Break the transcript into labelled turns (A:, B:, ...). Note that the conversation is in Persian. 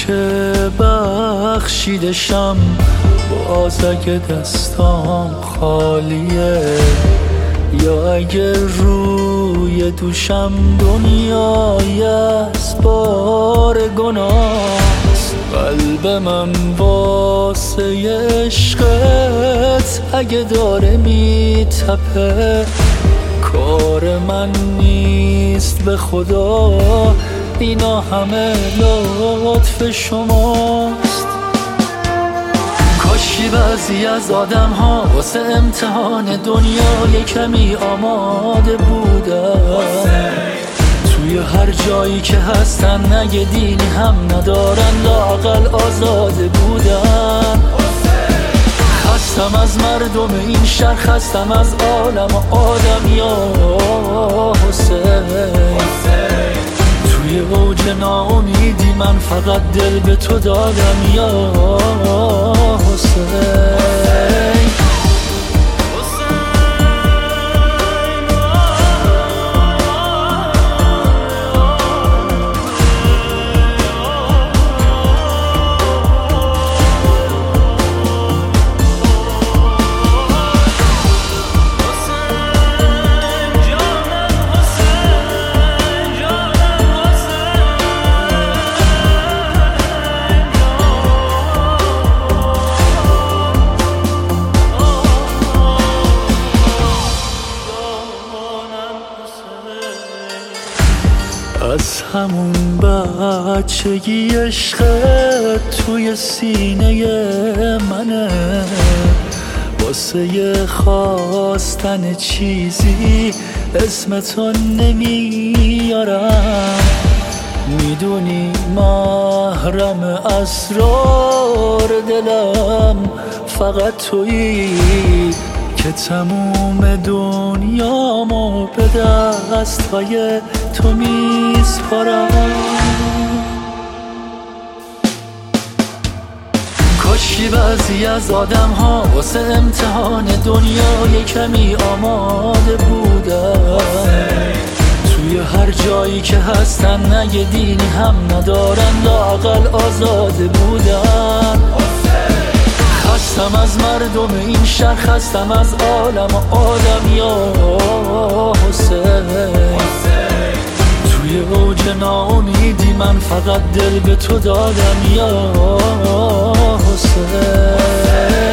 A: که بخشیدشم باز اگه دستام خالیه، یا اگه روی دوشم دنیای از بار گناهست. قلب من واسه عشقت اگه داره میتپه، کار من نیست به خدا، اینا همه لطف شماست. کاشی بعضی از آدم ها واسه امتحان دنیا کمی آماده بودن، توی هر جایی که هستن نگه دینی هم ندارن، لااقل آزاده بودن. خستم از مردم این شهر، خستم از عالم و آدم یا حسین. توی اوج ناامیدی من فقط دل به تو دادم یا حسین. از همون بچگی عشقت توی سینه منه، واسه خواستن چیزی اسمتو نمیارم. میدونی محرم اسرار دلم فقط تویی که تموم دنیامو به دستهای تو میسپارم. کاشی بعضی از آدم ها واسه امتحان دنیا کمی آماده بودن، توی هر جایی که هستن نگه دینی هم ندارن، لااقل آزاده بودن. خستم از مردم این شهر، خستم از عالم و آدم یا حسین. توی اوج ناامیدی من فقط دل به تو دادم یا حسین.